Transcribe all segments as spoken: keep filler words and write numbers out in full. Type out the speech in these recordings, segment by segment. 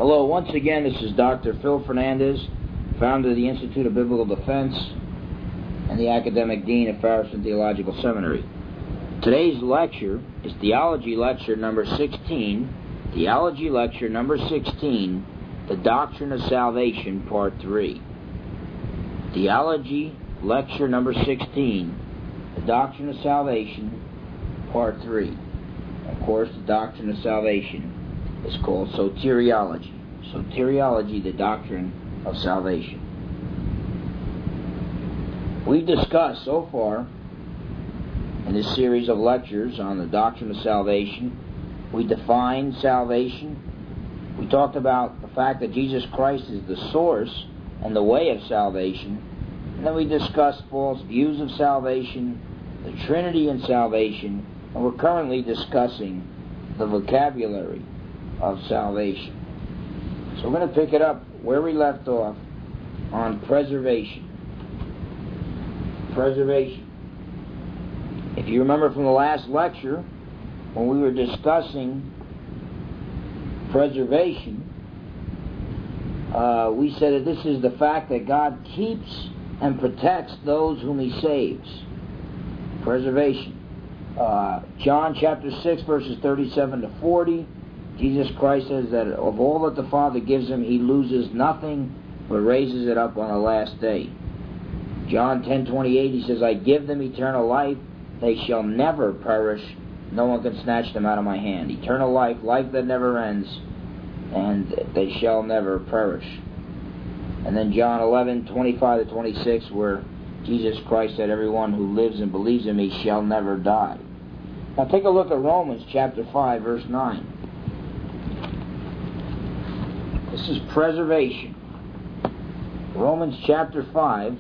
Hello, once again, this is Doctor Phil Fernandez, founder of the Institute of Biblical Defense and the Academic Dean of Farragut Theological Seminary. Today's lecture is Theology Lecture number sixteen, Theology Lecture number sixteen, The Doctrine of Salvation, Part three. Theology Lecture number sixteen, The Doctrine of Salvation, Part three. Of course, the Doctrine of Salvation is called soteriology. Soteriology, the doctrine of salvation. We've discussed so far in this series of lectures on the doctrine of salvation, we defined salvation. We talked about the fact that Jesus Christ is the source and the way of salvation. And then we discussed false views of salvation, the Trinity in salvation, and we're currently discussing the vocabulary of salvation. So we're going to pick it up where we left off on preservation. Preservation. If you remember from the last lecture, when we were discussing preservation, uh, we said that this is the fact that God keeps and protects those whom He saves. Preservation. Uh, John chapter six, verses thirty-seven to forty, Jesus Christ says that of all that the Father gives Him, He loses nothing, but raises it up on the last day. John ten twenty-eight, He says, I give them eternal life, they shall never perish, no one can snatch them out of my hand. Eternal life, life that never ends, and they shall never perish. And then John eleven twenty-five to twenty-six, where Jesus Christ said, everyone who lives and believes in Me shall never die. Now take a look at Romans chapter five, verse nine. This is preservation. Romans chapter five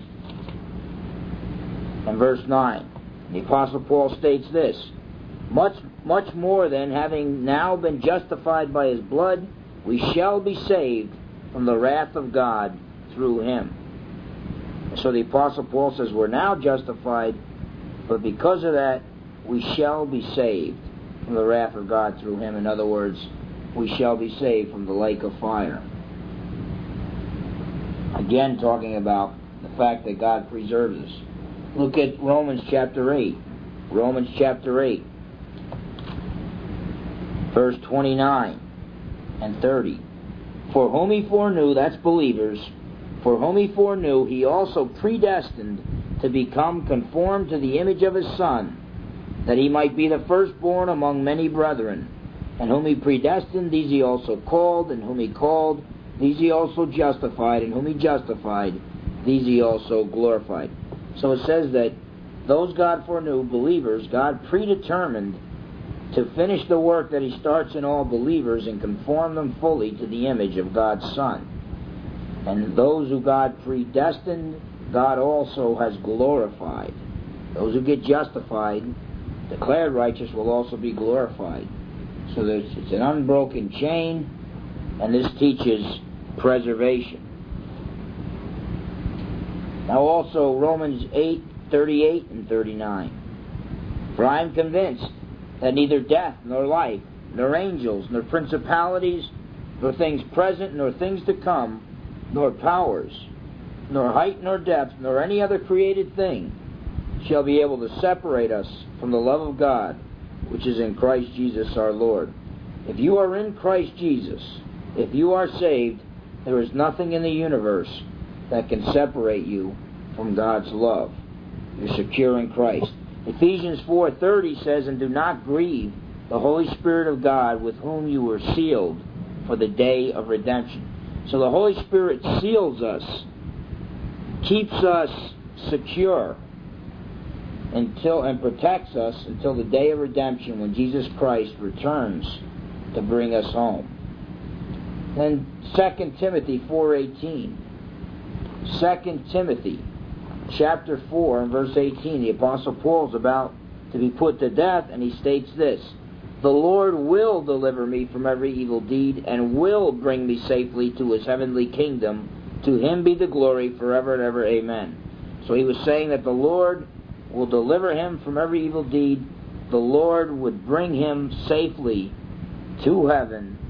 and verse nine. The Apostle Paul states this, Much, much more than having now been justified by His blood, we shall be saved from the wrath of God through Him. So the Apostle Paul says we're now justified, but because of that, we shall be saved from the wrath of God through Him. In other words, we shall be saved from the lake of fire. Again, talking about the fact that God preserves us. Look at Romans chapter eight. Romans chapter eight, verse twenty-nine and thirty. For whom He foreknew, that's believers, for whom He foreknew, He also predestined to become conformed to the image of His Son, that He might be the firstborn among many brethren. And whom He predestined, these He also called, and whom He called, these He also justified, and whom He justified, these He also glorified. So it says that those God foreknew, believers, God predetermined to finish the work that He starts in all believers and conform them fully to the image of God's Son. And those who God predestined, God also has glorified. Those who get justified, declared righteous, will also be glorified. So there's, it's an unbroken chain, and this teaches preservation. Now also Romans eight, thirty-eight and thirty-nine. For I am convinced that neither death, nor life, nor angels, nor principalities, nor things present, nor things to come, nor powers, nor height, nor depth, nor any other created thing shall be able to separate us from the love of God, which is in Christ Jesus our Lord. If you are in Christ Jesus, if you are saved, there is nothing in the universe that can separate you from God's love. You're secure in Christ. Ephesians four thirty says, And do not grieve the Holy Spirit of God, with whom you were sealed for the day of redemption. So the Holy Spirit seals us, keeps us secure, until and protects us until the day of redemption, when Jesus Christ returns to bring us home. Then Second Timothy four eighteen. Second Timothy chapter four and verse eighteen. The Apostle Paul is about to be put to death, and he states this, The Lord will deliver me from every evil deed, and will bring me safely to His heavenly kingdom. To Him be the glory forever and ever. Amen. So he was saying that the Lord will deliver him from every evil deed. The Lord would bring him safely to heaven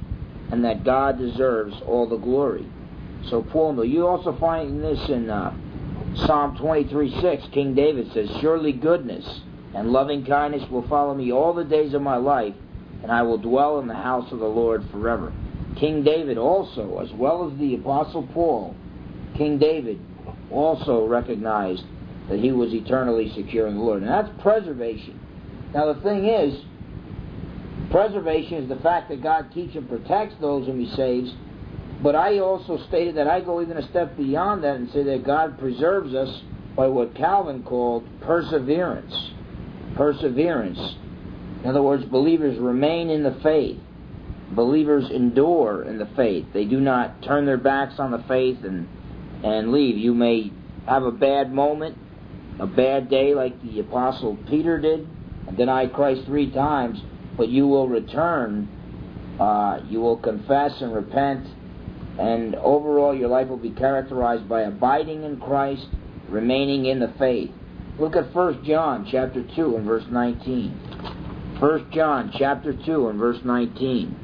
and that God deserves all the glory. So Paul, you also find this in uh, Psalm twenty-three six. King David says, "Surely goodness and loving kindness will follow me all the days of my life, and I will dwell in the house of the Lord forever." King David also, as well as the Apostle Paul, King David also recognized that he was eternally secure in the Lord. And that's preservation. Now the thing is, preservation is the fact that God keeps and protects those whom He saves. But I also stated that I go even a step beyond that and say that God preserves us by what Calvin called perseverance. Perseverance. In other words, believers remain in the faith. Believers endure in the faith. They do not turn their backs on the faith and, and leave. You may have a bad moment, a bad day like the Apostle Peter did, and deny Christ three times, but you will return, uh, you will confess and repent, and overall your life will be characterized by abiding in Christ, remaining in the faith. Look at First John chapter two and verse nineteen. First John chapter two and verse nineteen.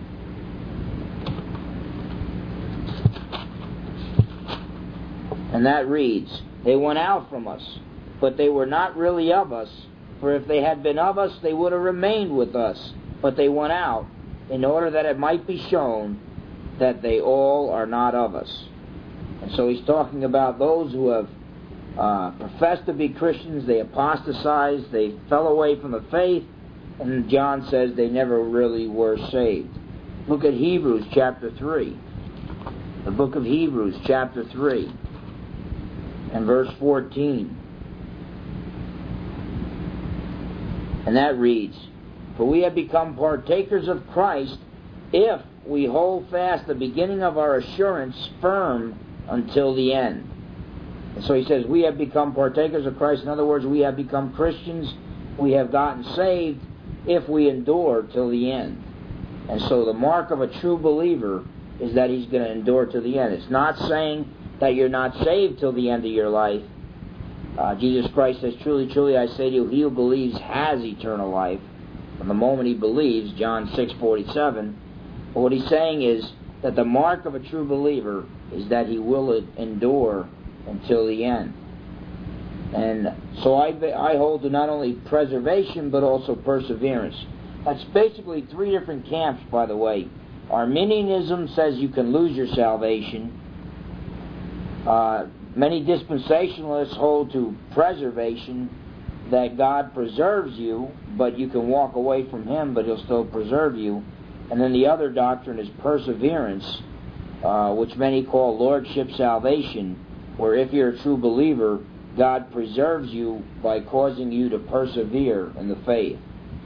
And that reads, "They went out from us, but they were not really of us. For if they had been of us, they would have remained with us. But they went out, in order that it might be shown that they all are not of us." And so he's talking about those who have uh, professed to be Christians, they apostatized, they fell away from the faith, and John says they never really were saved. Look at Hebrews chapter three. The book of Hebrews chapter three and verse fourteen. And that reads, "For we have become partakers of Christ if we hold fast the beginning of our assurance firm until the end." And so he says, we have become partakers of Christ. In other words, we have become Christians. We have gotten saved if we endure till the end. And so the mark of a true believer is that he's going to endure to the end. It's not saying that you're not saved till the end of your life. Uh, Jesus Christ says, "Truly, truly, I say to you, he who believes has eternal life." From the moment he believes, John six forty-seven. But what he's saying is that the mark of a true believer is that he will endure until the end. And so I, I hold to not only preservation, but also perseverance. That's basically three different camps, by the way. Arminianism says you can lose your salvation. Uh, many dispensationalists hold to preservation, that God preserves you, but you can walk away from Him, but He'll still preserve you. And then the other doctrine is perseverance, uh, which many call lordship salvation, where if you're a true believer, God preserves you by causing you to persevere in the faith.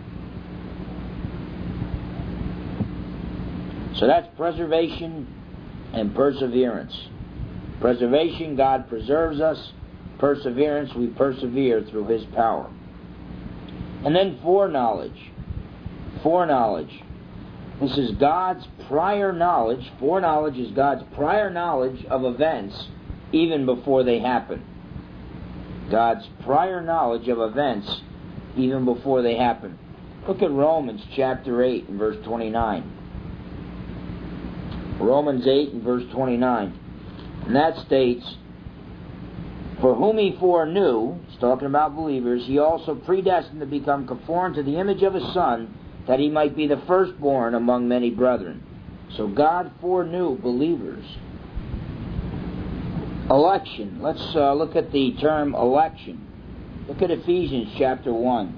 So that's preservation and perseverance. Preservation, God preserves us. Perseverance, we persevere through His power. And then foreknowledge. Foreknowledge. This is God's prior knowledge. Foreknowledge is God's prior knowledge of events even before they happen. God's prior knowledge of events even before they happen. Look at Romans chapter eight and verse twenty-nine. Romans eight and verse twenty-nine. And that states, "For whom He foreknew," He's talking about believers, "He also predestined to become conformed to the image of His Son, that He might be the firstborn among many brethren." So God foreknew believers. Election. Let's uh, look at the term election. Look at Ephesians chapter one.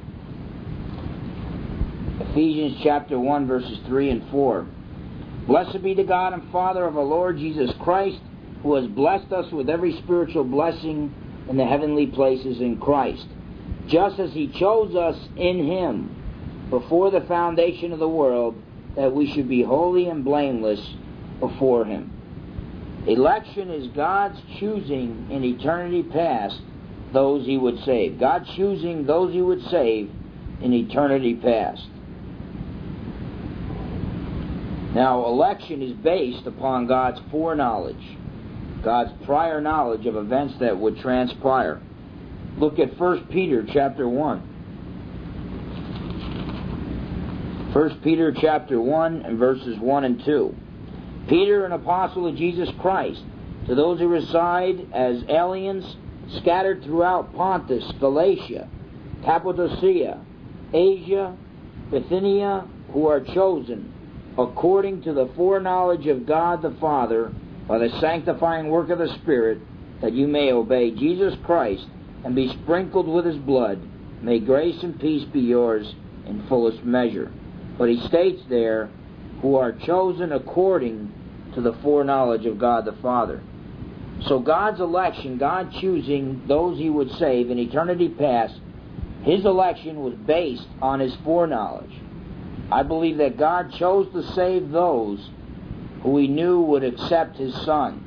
Ephesians chapter one verses three and four. "Blessed be the God and Father of our Lord Jesus Christ, who has blessed us with every spiritual blessing in the heavenly places in Christ, just as He chose us in Him before the foundation of the world, that we should be holy and blameless before Him." Election is God's choosing in eternity past those He would save. God choosing those He would save in eternity past. Now, election is based upon God's foreknowledge, God's prior knowledge of events that would transpire. Look at First Peter chapter one. First Peter chapter one and verses one and two. Peter, an apostle of Jesus Christ, to those who reside as aliens scattered throughout Pontus, Galatia, Cappadocia, Asia, Bithynia, who are chosen, according to the foreknowledge of God the Father, by the sanctifying work of the Spirit, that you may obey Jesus Christ and be sprinkled with His blood. May grace and peace be yours in fullest measure. But he states there, who are chosen according to the foreknowledge of God the Father. So God's election, God choosing those He would save in eternity past, His election was based on His foreknowledge. I believe that God chose to save those who He knew would accept His Son.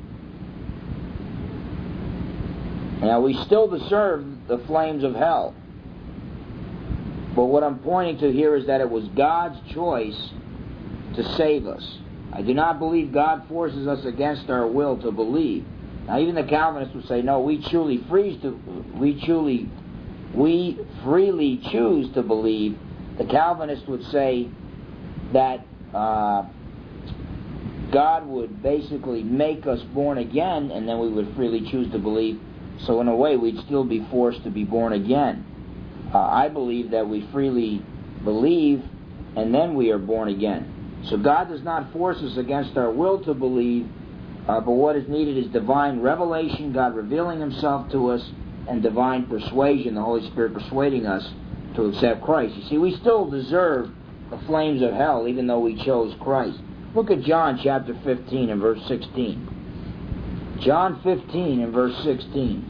Now, we still deserve the flames of hell. But what I'm pointing to here is that it was God's choice to save us. I do not believe God forces us against our will to believe. Now, even the Calvinists would say, no, we truly freeze to, we truly, we freely choose to believe. The Calvinists would say that uh, God would basically make us born again, and then we would freely choose to believe. So in a way, we'd still be forced to be born again. Uh, I believe that we freely believe, and then we are born again. So God does not force us against our will to believe, uh, but what is needed is divine revelation, God revealing Himself to us, and divine persuasion, the Holy Spirit persuading us to accept Christ. You see, we still deserve the flames of hell, even though we chose Christ. Look at John chapter fifteen and verse sixteen. John fifteen and verse sixteen.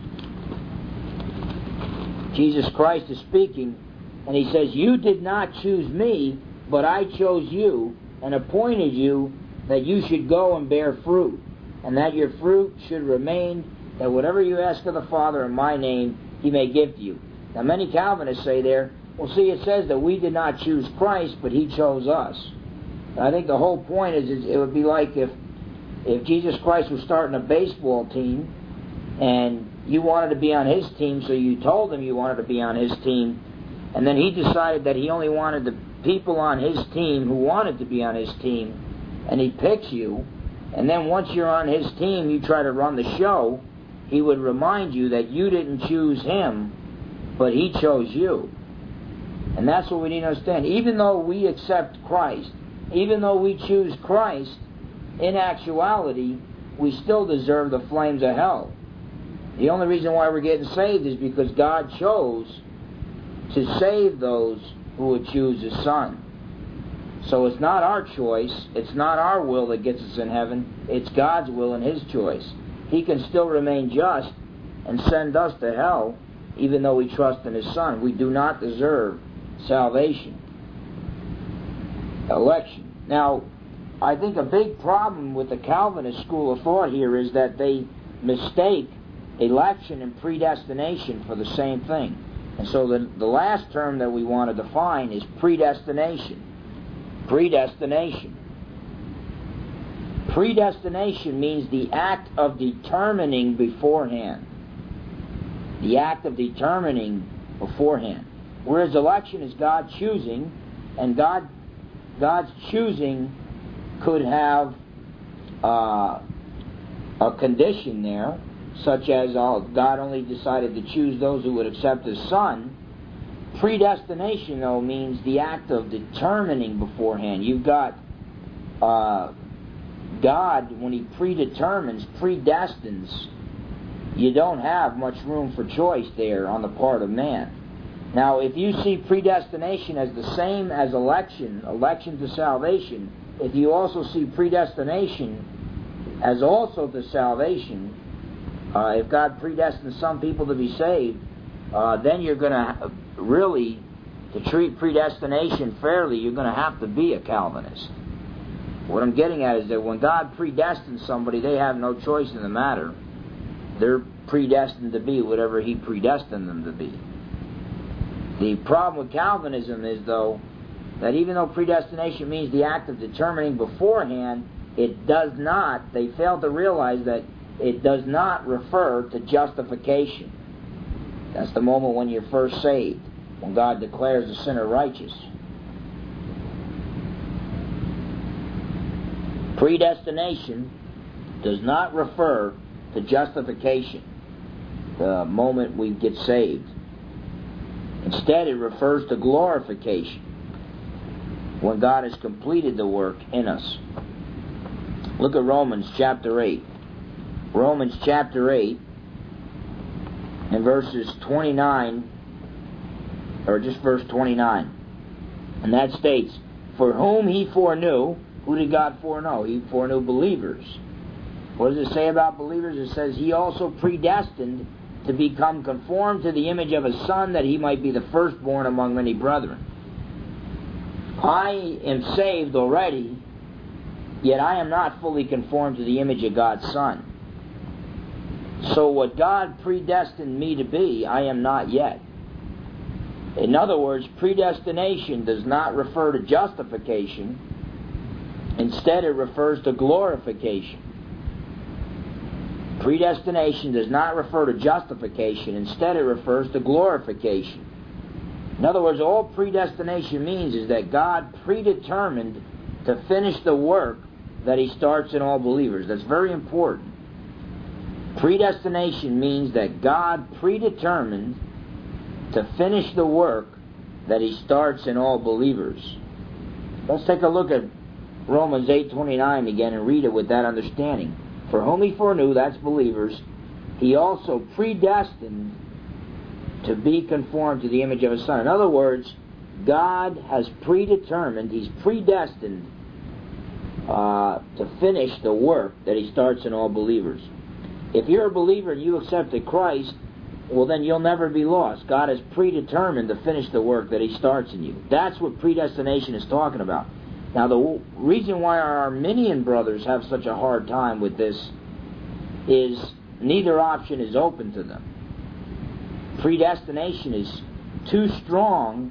Jesus Christ is speaking, and He says, you did not choose me, but I chose you and appointed you that you should go and bear fruit, and that your fruit should remain, that whatever you ask of the Father in my name, He may give to you. Now, many Calvinists say there, well, see, it says that we did not choose Christ, but He chose us. And I think the whole point is, is it would be like if if Jesus Christ was starting a baseball team, and you wanted to be on His team, so you told Him you wanted to be on His team, and then He decided that He only wanted the people on His team who wanted to be on His team, and He picks you, and then once you're on His team, you try to run the show, He would remind you that you didn't choose Him, but He chose you. And that's what we need to understand. Even though we accept Christ, even though we choose Christ, in actuality, we still deserve the flames of hell. The only reason why we're getting saved is because God chose to save those who would choose His Son. So it's not our choice, it's not our will that gets us in heaven, it's God's will and His choice. He can still remain just and send us to hell, even though we trust in His Son. We do not deserve salvation. Election. Now, I think a big problem with the Calvinist school of thought here is that they mistake election and predestination for the same thing. And so the, the last term that we want to define is predestination. Predestination. Predestination means the act of determining beforehand. The act of determining beforehand. Whereas election is God choosing, and God God's choosing could have uh, a condition there, such as uh, God only decided to choose those who would accept His Son. Predestination, though, means the act of determining beforehand. You've got uh, God, when He predetermines, predestines, you don't have much room for choice there on the part of man. Now, if you see predestination as the same as election, election to salvation, if you also see predestination as also to salvation, uh, if God predestines some people to be saved, uh, then you're going to really, to treat predestination fairly, you're going to have to be a Calvinist. What I'm getting at is that when God predestines somebody, they have no choice in the matter. They're predestined to be whatever He predestined them to be. The problem with Calvinism is, though, that even though predestination means the act of determining beforehand, it does not, they fail to realize that it does not refer to justification. That's the moment when you're first saved, when God declares the sinner righteous. Predestination does not refer to justification, the moment we get saved. Instead, it refers to glorification, when God has completed the work in us. Look at Romans chapter eight. Romans chapter eight and verses twenty-nine, or just verse twenty-nine. And that states, for whom he foreknew, who did God foreknow? He foreknew believers. What does it say about believers? It says, he also predestined to become conformed to the image of his Son, that he might be the firstborn among many brethren. I am saved already, yet I am not fully conformed to the image of God's Son. So what God predestined me to be, I am not yet. In other words, predestination does not refer to justification. Instead, it refers to glorification. Predestination does not refer to justification. Instead, it refers to glorification. In other words, all predestination means is that God predetermined to finish the work that he starts in all believers. That's very important. Predestination means that God predetermined to finish the work that he starts in all believers. Let's take a look at Romans eight twenty-nine again and read it with that understanding. For whom he foreknew, that's believers, he also predestined to be conformed to the image of his Son. In other words, God has predetermined, he's predestined uh, to finish the work that he starts in all believers. If you're a believer and you accepted Christ, well then you'll never be lost. God has predetermined to finish the work that he starts in you. That's what predestination is talking about. Now, the reason why our Arminian brothers have such a hard time with this is neither option is open to them. Predestination is too strong,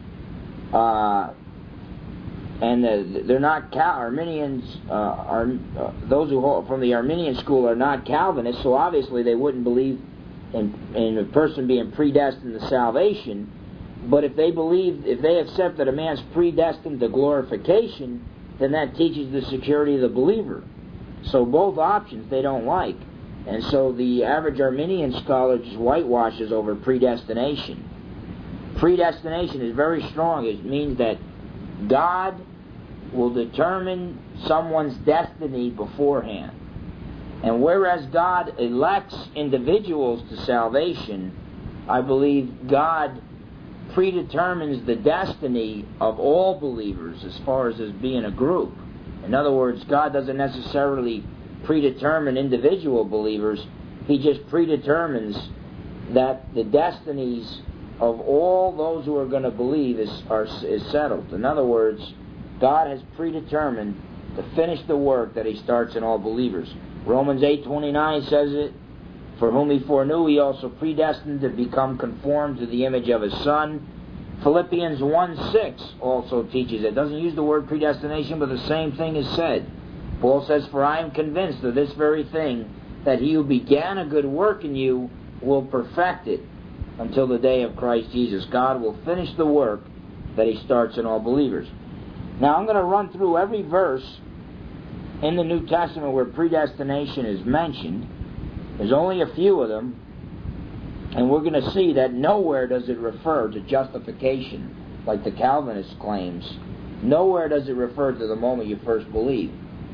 uh, and they're not Cal- Arminians. Uh, are, uh, those who hold from the Arminian school are not Calvinists, so obviously they wouldn't believe in, in a person being predestined to salvation. But if they believe, if they accept that a man's predestined to glorification, then that teaches the security of the believer. So both options they don't like. And so the average Arminian scholar just whitewashes over predestination. Predestination is very strong. It means that God will determine someone's destiny beforehand. And whereas God elects individuals to salvation, I believe God predetermines the destiny of all believers as far as as being a group. In other words, God doesn't necessarily predetermine individual believers. He just predetermines that the destinies of all those who are going to believe is, are, is settled. In other words, God has predetermined to finish the work that he starts in all believers. Romans eight twenty-nine says it, for whom he foreknew, he also predestined to become conformed to the image of his Son. Philippians one six also teaches it. It doesn't use the word predestination, but the same thing is said. Paul says, for I am convinced of this very thing, that he who began a good work in you will perfect it until the day of Christ Jesus. God will finish the work that he starts in all believers. Now I'm going to run through every verse in the New Testament where predestination is mentioned. There's only a few of them, and we're going to see that nowhere does it refer to justification, like the Calvinist claims. Nowhere does it refer to the moment you first believe.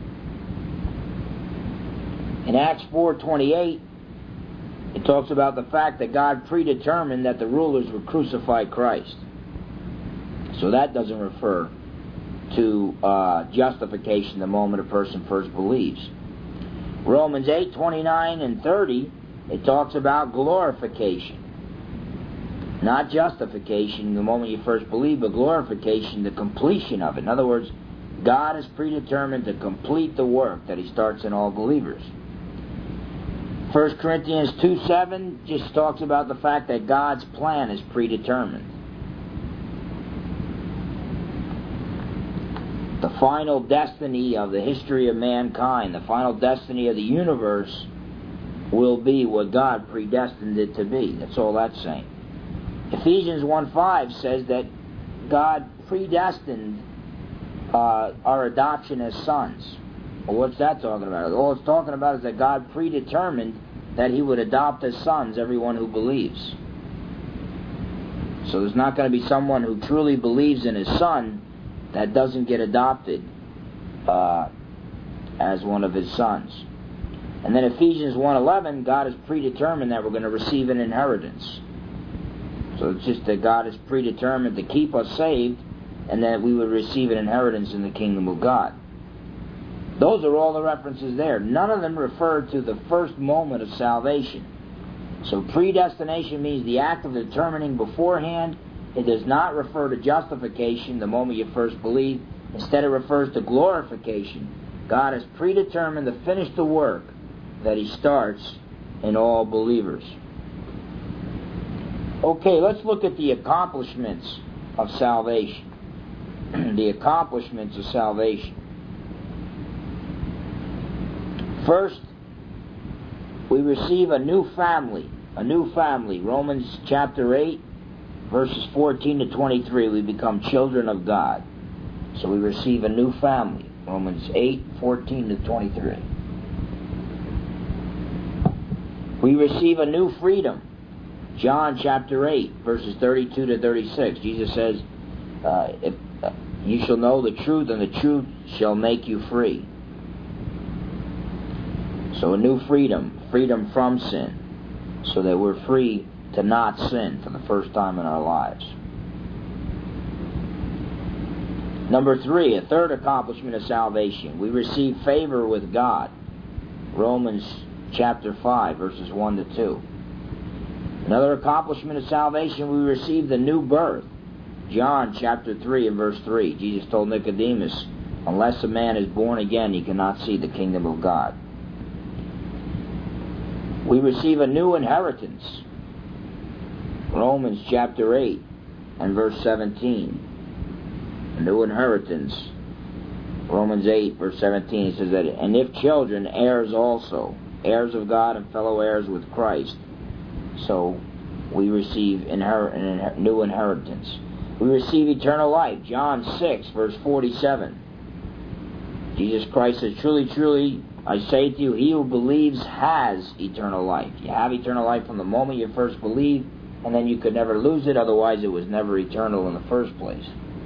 In Acts four twenty-eight, it talks about the fact that God predetermined that the rulers would crucify Christ. So that doesn't refer to uh, justification the moment a person first believes. Romans eight twenty-nine and thirty, it talks about glorification. Not justification the moment you first believe, but glorification, the completion of it. In other words, God is predetermined to complete the work that he starts in all believers. First Corinthians two seven just talks about the fact that God's plan is predetermined. The final destiny of the history of mankind, the final destiny of the universe, will be what God predestined it to be. That's all that's saying. Ephesians one five says that God predestined uh, our adoption as sons. Well, what's that talking about? All it's talking about is that God predetermined that He would adopt as sons everyone who believes. So there's not going to be someone who truly believes in His Son that doesn't get adopted uh, as one of His sons. And then Ephesians one eleven, God has predetermined that we're going to receive an inheritance. So it's just that God has predetermined to keep us saved and that we would receive an inheritance in the kingdom of God. Those are all the references there. None of them refer to the first moment of salvation. So predestination means the act of determining beforehand. It does not refer to justification the moment you first believe. Instead, it refers to glorification. God has predetermined to finish the work that He starts in all believers. Okay, let's look at the accomplishments of salvation. The accomplishments of salvation. First, we receive a new family. A new family. Romans chapter eight, verses fourteen to twenty-three. We become children of God. So we receive a new family. Romans eight, fourteen to twenty-three. We receive a new freedom. John chapter eight, verses thirty-two to thirty-six. Jesus says, uh, if, uh, you shall know the truth, and the truth shall make you free. So a new freedom, freedom from sin, so that we're free to not sin for the first time in our lives. Number three, a third accomplishment of salvation. We receive favor with God. Romans chapter five, verses one to two. Another accomplishment of salvation, we receive the new birth. John chapter three and verse three. Jesus told Nicodemus, unless a man is born again, he cannot see the kingdom of God. We receive a new inheritance. Romans chapter eight and verse seventeen. A new inheritance. Romans eight verse seventeen, it says that, and if children, heirs also, heirs of God and fellow heirs with Christ. So we receive inher- an inher- new inheritance. We receive eternal life. John six verse forty-seven. Jesus Christ says, truly, truly, I say to you, he who believes has eternal life. You have eternal life from the moment you first believe, and then you could never lose it, otherwise it was never eternal in the first place.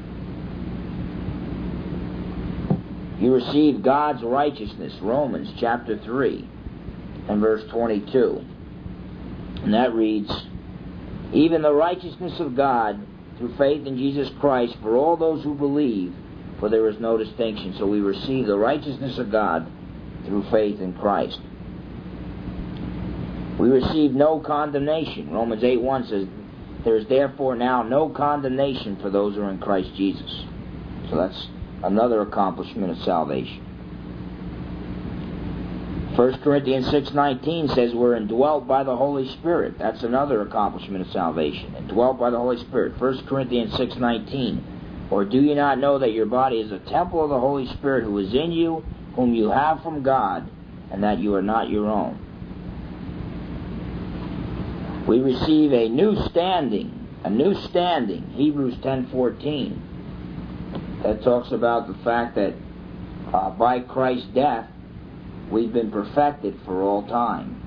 You receive God's righteousness. Romans chapter three and verse twenty-two. And that reads, even the righteousness of God through faith in Jesus Christ for all those who believe, for there is no distinction. So we receive the righteousness of God through faith in Christ. We receive no condemnation. Romans eight one says, there is therefore now no condemnation for those who are in Christ Jesus. So that's another accomplishment of salvation. First Corinthians six nineteen says we're indwelt by the Holy Spirit. That's another accomplishment of salvation. Indwelt by the Holy Spirit. First Corinthians six nineteen. Or do you not know that your body is a temple of the Holy Spirit who is in you, whom you have from God, and that you are not your own? We receive a new standing. A new standing. Hebrews ten fourteen. That talks about the fact that uh, by Christ's death, we've been perfected for all time.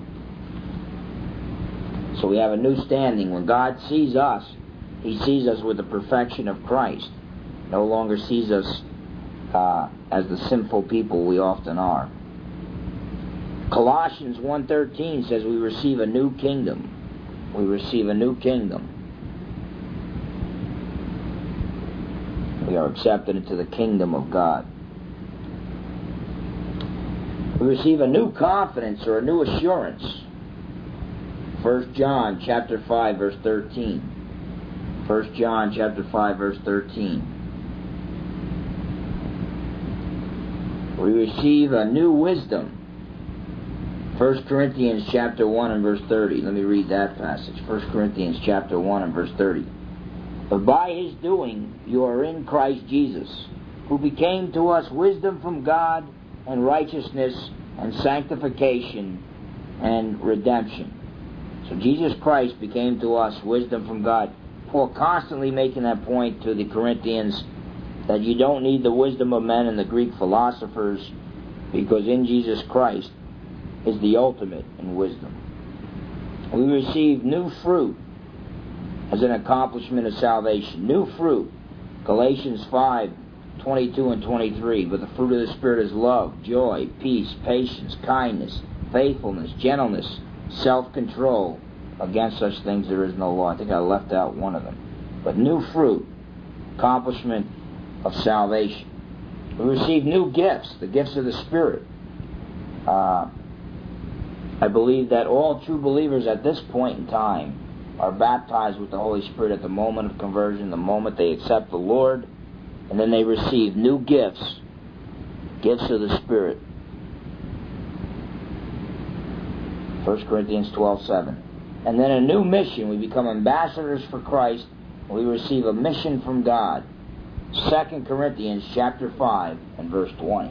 So we have a new standing. When God sees us, He sees us with the perfection of Christ. No longer sees us uh, as the sinful people we often are. Colossians one thirteen says we receive a new kingdom. We receive a new kingdom. We are accepted into the kingdom of God. We receive a new confidence or a new assurance. First John chapter five verse thirteen. First John chapter five verse thirteen. We receive a new wisdom. First Corinthians chapter one and verse thirty. Let me read that passage. First Corinthians chapter one and verse thirty. But by His doing you are in Christ Jesus, who became to us wisdom from God, and righteousness, and sanctification, and redemption. So Jesus Christ became to us wisdom from God. Paul constantly making that point to the Corinthians, that you don't need the wisdom of men and the Greek philosophers. because in Jesus Christ is the ultimate in wisdom. We receive new fruit as an accomplishment of salvation. New fruit. Galatians five, twenty-two and twenty-three. But the fruit of the Spirit is love, joy, peace, patience, kindness, faithfulness, gentleness, self-control. Against such things there is no law. I think I left out one of them. But new fruit, accomplishment of salvation. We receive new gifts, the gifts of the Spirit. Uh, I believe that all true believers at this point in time are baptized with the Holy Spirit at the moment of conversion, the moment they accept the Lord, and then they receive new gifts, gifts of the Spirit. First Corinthians twelve seven. And then a new mission. We become ambassadors for Christ. We receive a mission from God. Second Corinthians chapter five and verse twenty.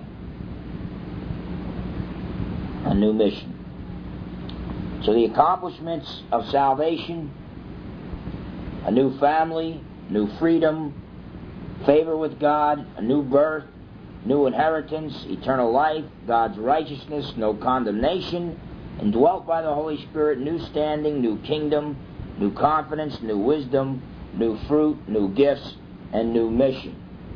A new mission. So the accomplishments of salvation, a new family, new freedom, favor with God, a new birth, new inheritance, eternal life, God's righteousness, no condemnation, indwelt by the Holy Spirit, new standing, new kingdom, new confidence, new wisdom, new fruit, new gifts, and new mission.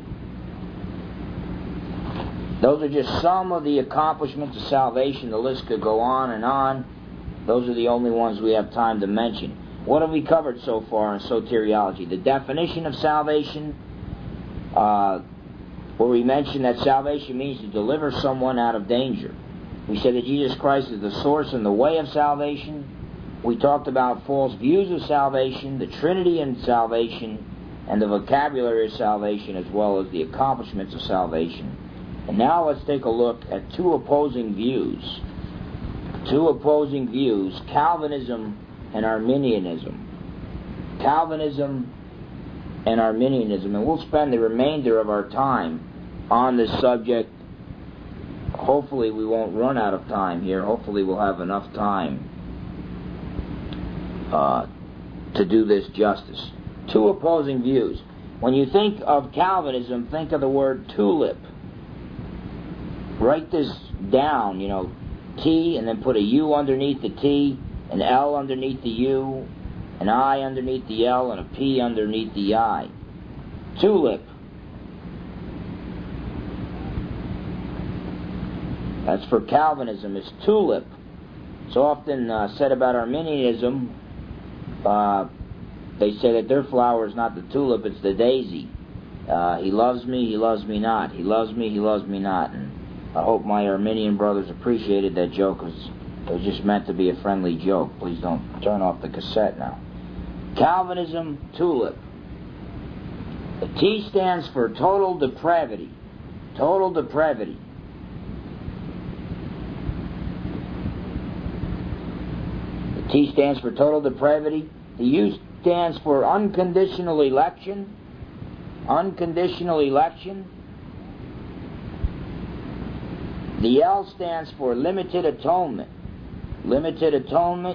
Those are just some of the accomplishments of salvation. The list could go on and on. Those are the only ones we have time to mention. What have we covered so far in soteriology? The definition of salvation, uh, where we mentioned that salvation means to deliver someone out of danger. We said that Jesus Christ is the source and the way of salvation. We talked about false views of salvation, the Trinity in salvation, and the vocabulary of salvation, as well as the accomplishments of salvation. And now let's take a look at two opposing views. Two opposing views, Calvinism and Arminianism. Calvinism and Arminianism. And we'll spend the remainder of our time on this subject. Hopefully we won't run out of time here. Hopefully we'll have enough time uh, to do this justice. Two opposing views. When you think of Calvinism, think of the word tulip. Write this down, you know, T, and then put a U underneath the T, an L underneath the U, an I underneath the L, and a P underneath the I. Tulip. That's for Calvinism. It's tulip. It's often uh, said about Arminianism. Uh, they say that their flower is not the tulip, it's the daisy. Uh, he loves me, he loves me not. He loves me, he loves me not. And I hope my Arminian brothers appreciated that joke. It was, it was just meant to be a friendly joke. Please don't turn off the cassette now. Calvinism, tulip. The T stands for total depravity. Total depravity. The T stands for total depravity. The U stands for unconditional election. Unconditional election. The L stands for limited atonement. Limited atonement.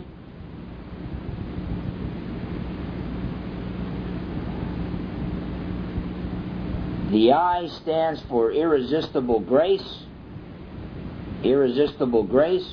The I stands for irresistible grace. Irresistible grace.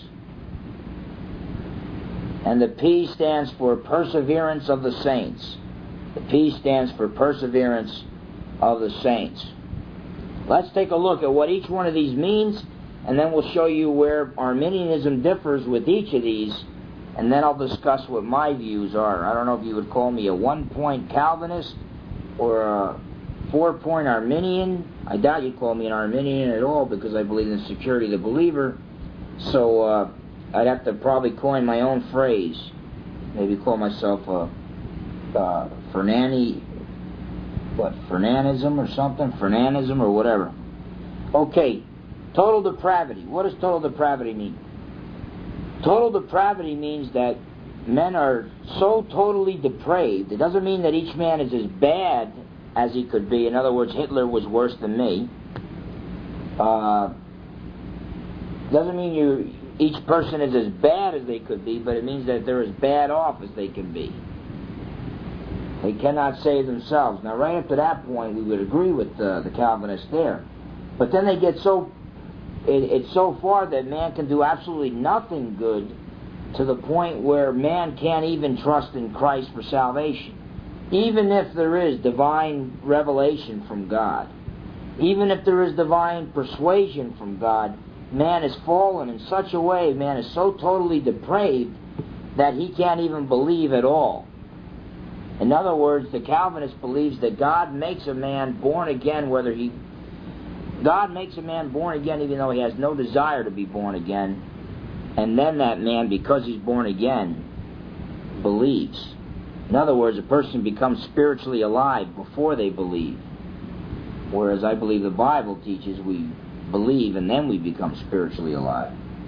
And the P stands for perseverance of the saints. The P stands for perseverance of the saints. Let's take a look at what each one of these means, and then we'll show you where Arminianism differs with each of these, and then I'll discuss what my views are. I don't know if you would call me a one-point Calvinist or a four-point Arminian. I doubt you'd call me an Arminian at all, because I believe in the security of the believer. So uh, I'd have to probably coin my own phrase. Maybe call myself a uh, Fernani, what, Fernanism or something? Fernanism or whatever. Okay. Total depravity. What does total depravity mean? Total depravity means that men are so totally depraved. It doesn't mean that each man is as bad as he could be. In other words, Hitler was worse than me. Uh, doesn't mean you each person is as bad as they could be, but it means that they're as bad off as they can be. They cannot save themselves. Now, right up to that point, we would agree with uh, the Calvinists there. But then they get so it, it's so far that man can do absolutely nothing good, to the point where man can't even trust in Christ for salvation. Even if there is divine revelation from God, even if there is divine persuasion from God, man is fallen in such a way, man is so totally depraved that he can't even believe at all. In other words, the Calvinist believes that God makes a man born again, whether he... God makes a man born again even though he has no desire to be born again, and then that man, because he's born again, believes. In other words, a person becomes spiritually alive before they believe. Whereas I believe the Bible teaches we believe and then we become spiritually alive.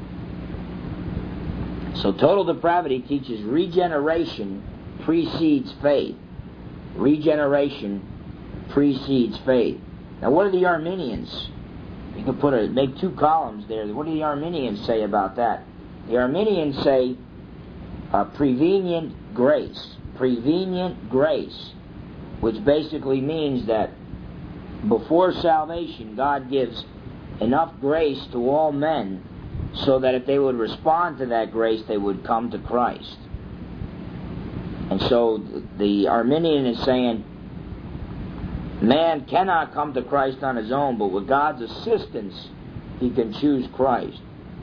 So total depravity teaches regeneration precedes faith. Regeneration precedes faith. Now what do the Arminians? You can put a make two columns there. What do the Arminians say about that? The Arminians say uh, prevenient grace. Prevenient grace, which basically means that before salvation, God gives enough grace to all men so that if they would respond to that grace, they would come to Christ. And so the Arminian is saying man cannot come to Christ on his own, but with God's assistance, he can choose Christ.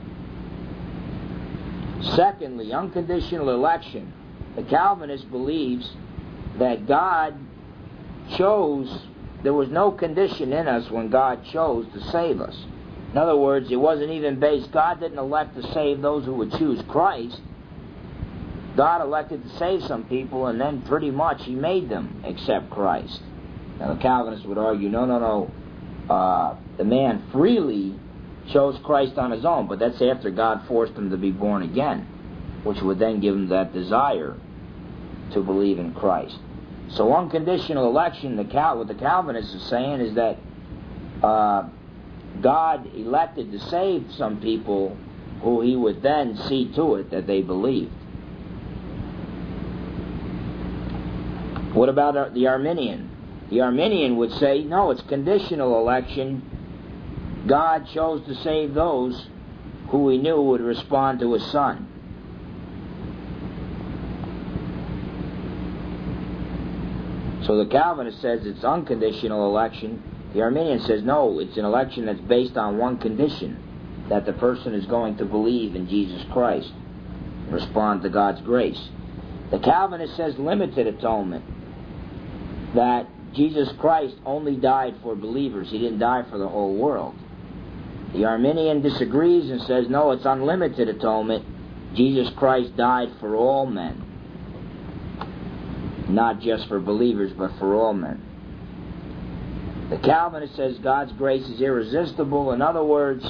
Secondly, unconditional election. The Calvinist believes that God chose, there was no condition in us when God chose to save us. In other words, it wasn't even based, God didn't elect to save those who would choose Christ. God elected to save some people, and then pretty much He made them accept Christ. Now the Calvinists would argue, no, no, no, uh, the man freely chose Christ on his own, but that's after God forced him to be born again, which would then give him that desire to believe in Christ. So unconditional election, the Cal- what the Calvinist is saying is that uh, God elected to save some people who He would then see to it that they believed. What about the Arminian? The Arminian would say, no, it's conditional election. God chose to save those who He knew would respond to His Son. So the Calvinist says it's unconditional election. The Arminian says no, it's an election that's based on one condition, that the person is going to believe in Jesus Christ, respond to God's grace. The Calvinist says limited atonement, that Jesus Christ only died for believers. He didn't die for the whole world. The Arminian disagrees and says no, it's unlimited atonement. Jesus Christ died for all men. Not just for believers, but for all men. The Calvinist says God's grace is irresistible. In other words,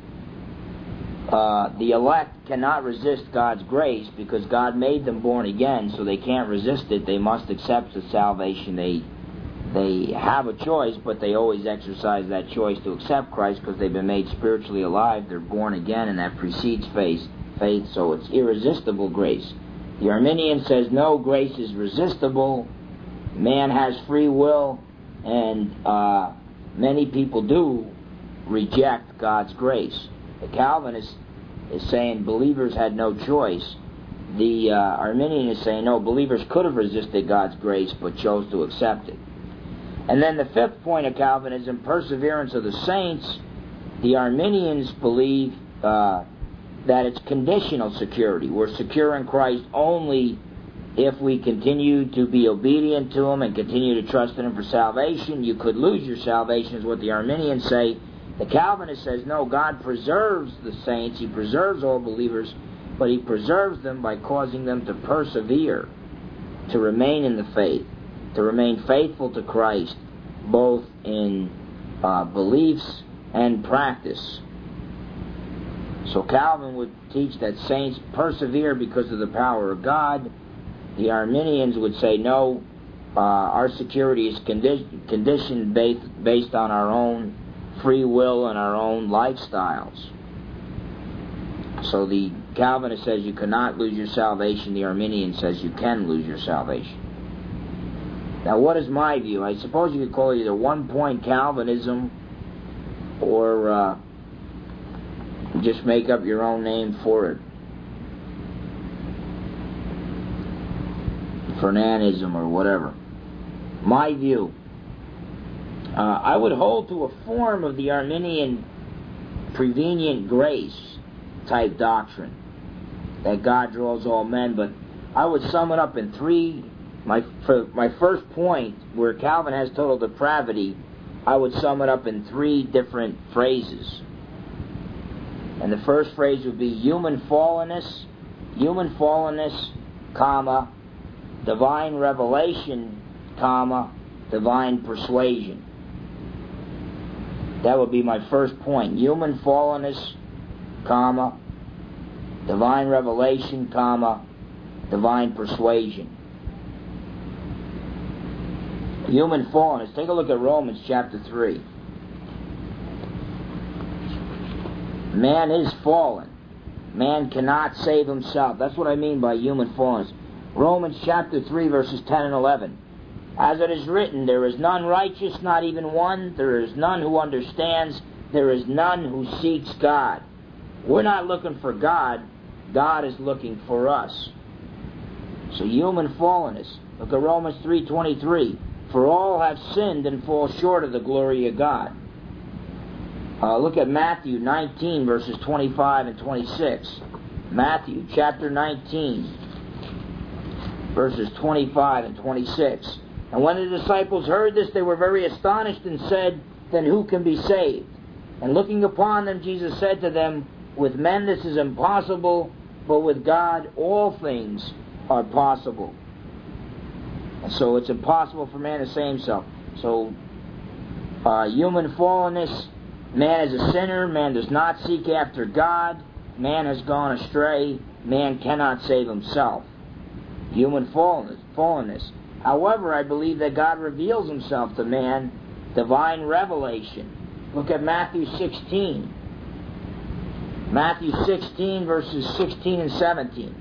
uh, the elect cannot resist God's grace because God made them born again, so they can't resist it. They must accept the salvation. They they have a choice, but they always exercise that choice to accept Christ because they've been made spiritually alive. They're born again, and that precedes faith, faith so it's irresistible grace. The Arminian says no, grace is resistible. Man has free will, and uh, many people do reject God's grace. The Calvinist is saying believers had no choice. The uh, Arminian is saying no, believers could have resisted God's grace but chose to accept it. And then the fifth point of Calvinism, perseverance of the saints. The Arminians believe uh, that it's conditional security. We're secure in Christ only if we continue to be obedient to Him and continue to trust in Him for salvation. You could lose your salvation, is what the Arminians say. The Calvinist says, no, God preserves the saints. He preserves all believers, but He preserves them by causing them to persevere, to remain in the faith, to remain faithful to Christ, both in uh, beliefs and practice. So Calvin would teach that saints persevere because of the power of God. The Arminians would say, no, uh, our security is condi- conditioned based, based on our own free will and our own lifestyles. So the Calvinist says you cannot lose your salvation. The Arminian says you can lose your salvation. Now, what is my view? I suppose you could call it either one-point Calvinism or uh, Just make up your own name for it. Fernanism or whatever. My view. Uh, I would hold to a form of the Arminian prevenient grace type doctrine, that God draws all men, but I would sum it up in three. My for my first point, where Calvin has total depravity, I would sum it up in three different phrases. And the first phrase would be human fallenness, human fallenness, comma, divine revelation, comma, divine persuasion. That would be my first point. Human fallenness, comma, divine revelation, comma, divine persuasion. Human fallenness. Take a look at Romans chapter three. Man is fallen. Man cannot save himself. That's what I mean by human fallenness. Romans chapter three, verses ten and eleven. As it is written, there is none righteous, not even one. There is none who understands. There is none who seeks God. We're not looking for God. God is looking for us. So human fallenness. Look at Romans three twenty-three. For all have sinned and fall short of the glory of God. Uh, look at Matthew nineteen, verses twenty-five and twenty-six. Matthew chapter nineteen, verses twenty-five and twenty-six. And when the disciples heard this, they were very astonished and said, then who can be saved? And looking upon them, Jesus said to them, with men this is impossible, but with God all things are possible. And so it's impossible for man to save himself. So, uh, human fallenness, man is a sinner, man does not seek after God, man has gone astray, man cannot save himself. Human fallenness. fallenness. However, I believe that God reveals himself to man, divine revelation. Look at Matthew sixteen. Matthew sixteen, verses sixteen and seventeen.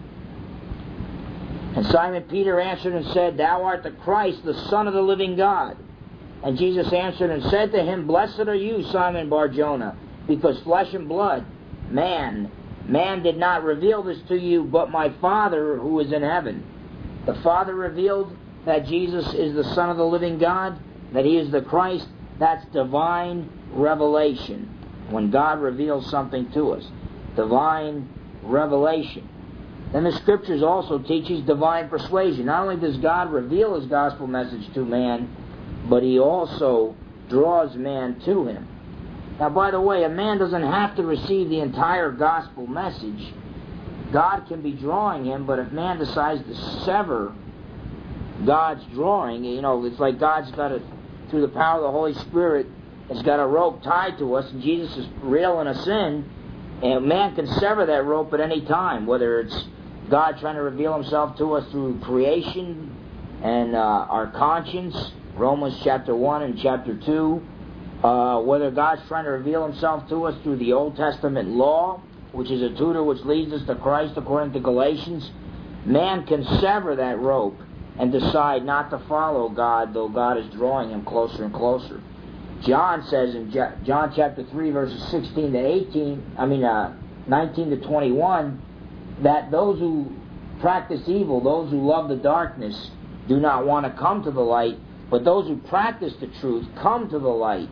And Simon Peter answered and said, Thou art the Christ, the Son of the living God. And Jesus answered and said to him, Blessed are you, Simon Bar-Jonah, because flesh and blood, man, man did not reveal this to you, but my Father who is in heaven. The Father revealed that Jesus is the Son of the living God, that He is the Christ. That's divine revelation. When God reveals something to us. Divine revelation. Then the Scriptures also teaches divine persuasion. Not only does God reveal His gospel message to man, but He also draws man to Him. Now, by the way, a man doesn't have to receive the entire gospel message. God can be drawing him, but if man decides to sever God's drawing, you know, it's like God's got a, through the power of the Holy Spirit, has got a rope tied to us, and Jesus is reeling us in, and man can sever that rope at any time, whether it's God trying to reveal Himself to us through creation and uh, our conscience, Romans chapter one and chapter two, uh, whether God's trying to reveal Himself to us through the Old Testament law, which is a tutor which leads us to Christ according to Galatians. Man can sever that rope and decide not to follow God, though God is drawing him closer and closer. John says in John chapter three, verses sixteen to eighteen, I mean uh, nineteen to twenty-one, that those who practice evil, those who love the darkness, do not want to come to the light, but those who practice the truth come to the light.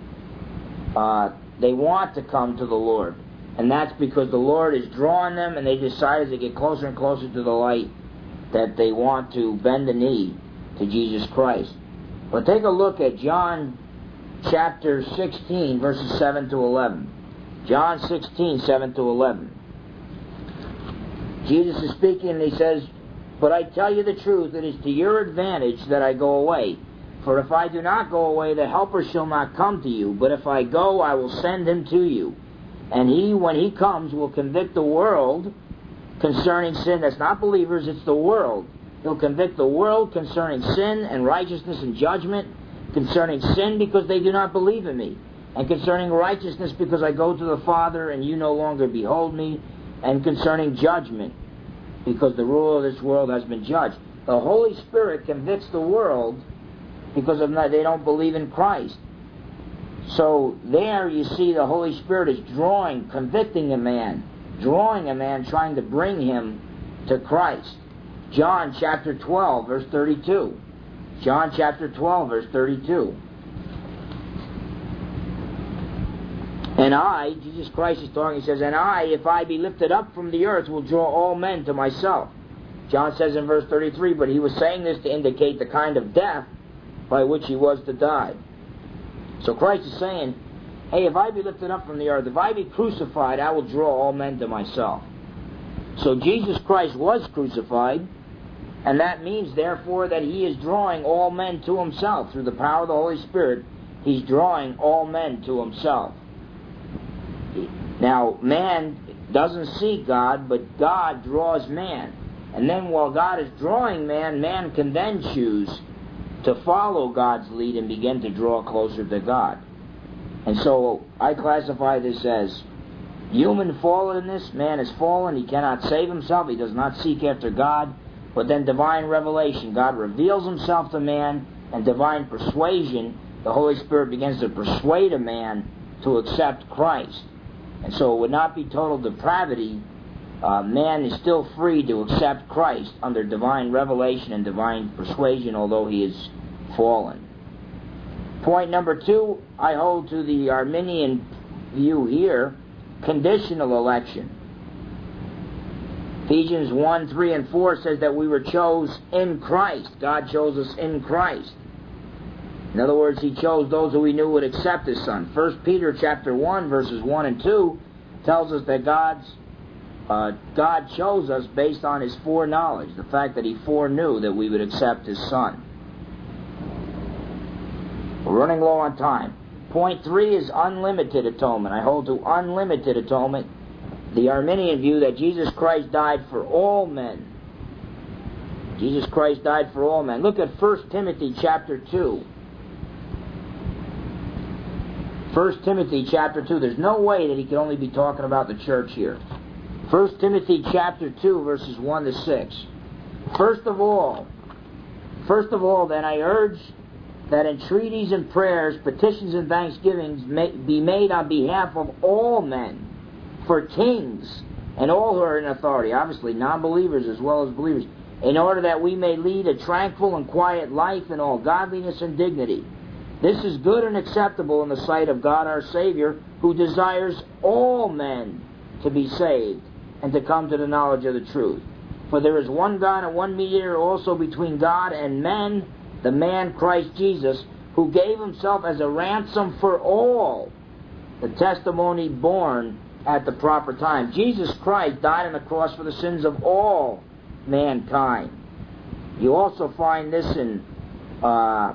Uh, they want to come to the Lord. And that's because the Lord is drawing them, and they decide as they get closer and closer to the light that they want to bend the knee to Jesus Christ. But take a look at John chapter sixteen, verses seven to eleven. John sixteen, seven to eleven. Jesus is speaking, and He says, But I tell you the truth, it is to your advantage that I go away. For if I do not go away, the Helper shall not come to you. But if I go, I will send Him to you. And He, when He comes, will convict the world concerning sin. That's not believers, it's the world. He'll convict the world concerning sin and righteousness and judgment. Concerning sin, because they do not believe in Me. And concerning righteousness, because I go to the Father, and you no longer behold Me. And concerning judgment, because the ruler of this world has been judged. The Holy Spirit convicts the world because of that they don't believe in Christ. So there you see the Holy Spirit is drawing, convicting a man, drawing a man, trying to bring him to Christ. John chapter twelve, verse thirty-two. John chapter twelve, verse thirty-two. And I, Jesus Christ is talking, he says, and I, if I be lifted up from the earth, will draw all men to myself. John says in verse thirty-three, but he was saying this to indicate the kind of death by which he was to die. So Christ is saying, hey, if I be lifted up from the earth, if I be crucified, I will draw all men to myself. So Jesus Christ was crucified, and that means, therefore, that he is drawing all men to himself. Through the power of the Holy Spirit, he's drawing all men to himself. Now, man doesn't seek God, but God draws man. And then while God is drawing man, man can then choose to follow God's lead and begin to draw closer to God. And so I classify this as human fallenness. Man is fallen. He cannot save himself. He does not seek after God. But then divine revelation. God reveals himself to man, and divine persuasion, the Holy Spirit begins to persuade a man to accept Christ. And so it would not be total depravity. Uh, man is still free to accept Christ under divine revelation and divine persuasion, although he is fallen. Point number two, I hold to the Arminian view here, conditional election. Ephesians one, three, and four says that we were chose in Christ. God chose us in Christ. In other words, he chose those who he knew would accept his Son. First Peter chapter one, verses one and two tells us that God's uh, God chose us based on his foreknowledge, the fact that he foreknew that we would accept his Son. We're running low on time. Point three is unlimited atonement. I hold to unlimited atonement, the Arminian view that Jesus Christ died for all men. Jesus Christ died for all men. Look at First Timothy chapter two. First Timothy chapter two. There's no way that he could only be talking about the church here. First Timothy chapter two, verses one to six. First of all, first of all, then I urge that entreaties and prayers, petitions and thanksgivings may be made on behalf of all men, for kings and all who are in authority, obviously non-believers as well as believers, in order that we may lead a tranquil and quiet life in all godliness and dignity. This is good and acceptable in the sight of God our Savior, who desires all men to be saved and to come to the knowledge of the truth. For there is one God and one mediator also between God and men, the man Christ Jesus, who gave himself as a ransom for all, the testimony borne at the proper time. Jesus Christ died on the cross for the sins of all mankind. You also find this in uh,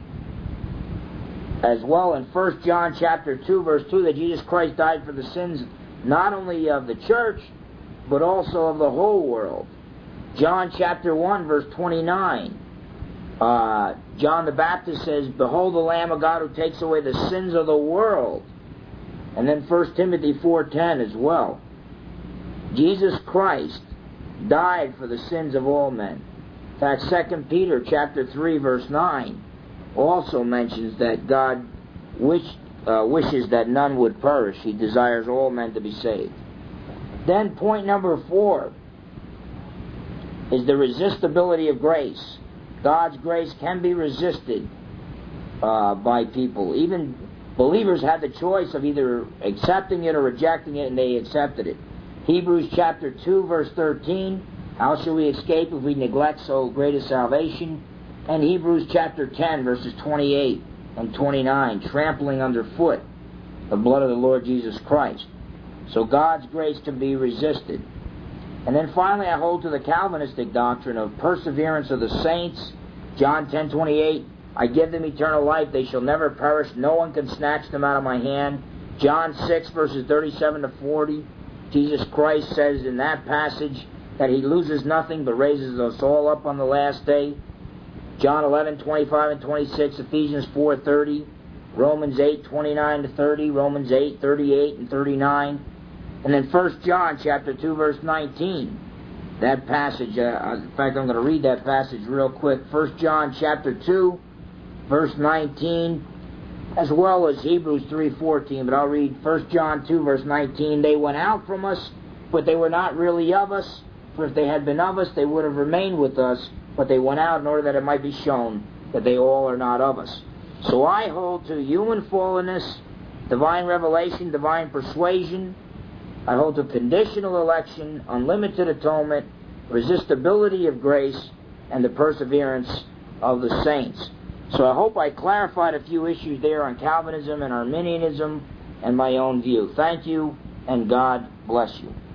as well in First John chapter two, verse two, that Jesus Christ died for the sins not only of the church, but also of the whole world. John chapter one, verse twenty-nine. Uh, John the Baptist says, behold the Lamb of God who takes away the sins of the world. And then First Timothy four ten as well. Jesus Christ died for the sins of all men. In fact, Second Peter chapter three, verse nine also mentions that God wish, uh, wishes that none would perish. He desires all men to be saved. Then point number four is the resistibility of grace. God's grace can be resisted uh, by people. Even believers had the choice of either accepting it or rejecting it, and they accepted it. Hebrews chapter two, verse thirteen, how shall we escape if we neglect so great a salvation? And Hebrews chapter ten, verses twenty-eight and twenty-nine, trampling underfoot the blood of the Lord Jesus Christ. So God's grace can be resisted. And then finally I hold to the Calvinistic doctrine of perseverance of the saints. John ten twenty-eight, I give them eternal life, they shall never perish, no one can snatch them out of my hand. John six, verses thirty-seven to forty, Jesus Christ says in that passage that he loses nothing but raises us all up on the last day. John eleven, twenty-five and twenty-six, Ephesians four thirty, Romans eight, twenty-nine to thirty, Romans eight, thirty-eight and thirty-nine. And then First John chapter two, verse nineteen. That passage, uh, in fact, I'm going to read that passage real quick. First John chapter two, verse nineteen. as well as Hebrews three fourteen, but I'll read First John two, verse nineteen. They went out from us, but they were not really of us. For if they had been of us, they would have remained with us, but they went out in order that it might be shown that they all are not of us. So I hold to human fallenness, divine revelation, divine persuasion. I hold to conditional election, unlimited atonement, resistibility of grace, and the perseverance of the saints. So I hope I clarified a few issues there on Calvinism and Arminianism and my own view. Thank you, and God bless you.